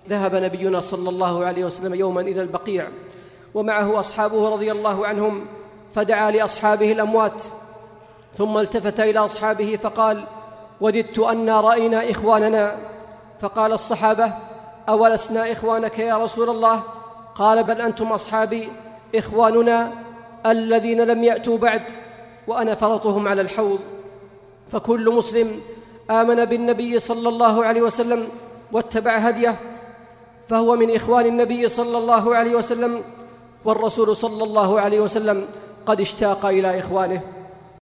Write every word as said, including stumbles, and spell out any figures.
ذهب نبينا صلى الله عليه وسلم يوما إلى البقيع ومعه أصحابه رضي الله عنهم، فدعا لأصحابه الأموات ثم التفت إلى أصحابه فقال: وددت أنا رأينا إخواننا. فقال الصحابة: أولسنا إخوانك يا رسول الله؟ قال: بل أنتم أصحابي، إخواننا الذين لم يأتوا بعد، وأنا فرطهم على الحوض. فكل مسلم آمن بالنبي صلى الله عليه وسلم واتبع هديه فهو من إخوان النبي صلى الله عليه وسلم، والرسول صلى الله عليه وسلم قد اشتاق إلى إخوانه.